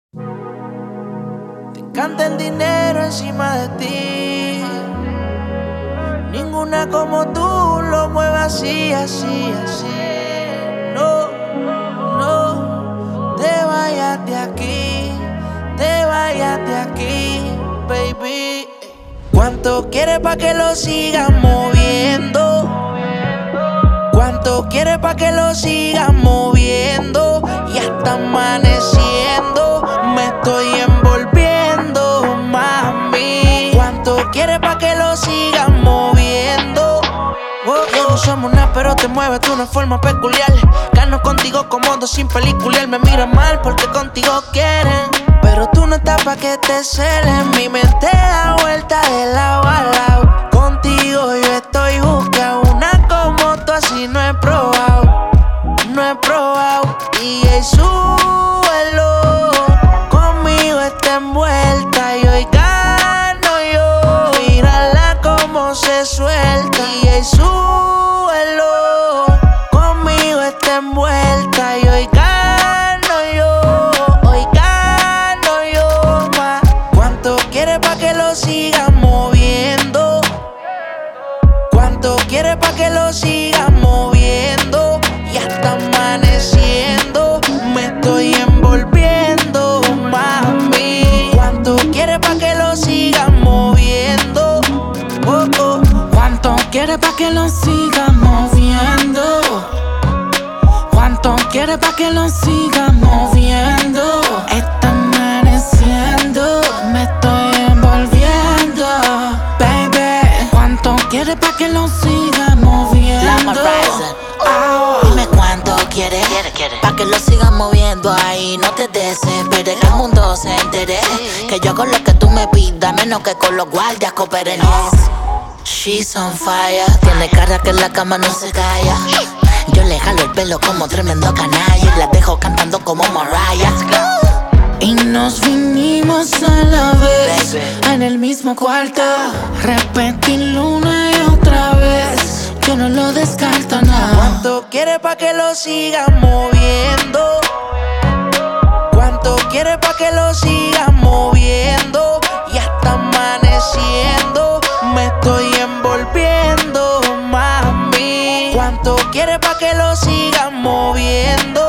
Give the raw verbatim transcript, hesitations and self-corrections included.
Te encanta el dinero encima de ti. Ninguna como tú lo mueve así, así, así. No, no, te vayas de aquí, te vayas de aquí, baby. ¿Cuánto quieres pa' que lo sigas moviendo? ¿Cuánto quieres pa' que lo sigas moviendo? Y hasta amaneciendo me estoy envolviendo, mami. ¿Cuánto quieres pa' que lo sigas moviendo? Oh, oh. No somos nada, pero te mueves de una forma peculiar. Gano contigo como dos sin pelicular. Me miras mal porque contigo quieren, pero tú no estás pa' que te celen. Mi mente da vuelta de lado a lado. Contigo yo estoy buscando una como tú, así no he probado, no he probado. D J, súbelo, conmigo está envuelta y hoy gano yo. Mírala como se suelta. D J, súbelo, conmigo está envuelta y hoy gano yo. Hoy gano yo más. ¿Cuánto quieres pa' que lo sigas moviendo? ¿Cuánto quieres pa' que lo sigas moviendo? Y hasta amaneciendo me estoy envolviendo, mami. ¿Cuánto quieres pa' que lo sigas moviendo? Oh, oh. ¿Cuánto quieres pa' que lo sigas moviendo? ¿Cuánto quieres pa' que lo sigas moviendo? Está amaneciendo, me estoy envolviendo, baby. ¿Cuánto quieres pa' que lo sigas moviendo? Lama Rising. Oh. Dime cuánto quieres, quiere, quiere. Pa' que lo sigas moviendo ahí, no te desesperes, que el mundo se entere. Que yo hago lo que tú me pidas, menos que con los guardias cooperen. Yes. She's on fire, tiene cara que en la cama no se calla. Yo le jalo el pelo como tremendo canalla y la dejo cantando como Mariah. Y nos vinimos a la vez, baby, en el mismo cuarto. Repetirlo una y otra vez, yo no lo descarto nada. ¿Cuánto quieres pa' que lo sigas moviendo? ¿Cuánto quieres pa' que lo sigas moviendo? Y hasta amaneciendo me estoy envolviendo, mami. ¿Cuánto quieres pa' que lo sigas moviendo?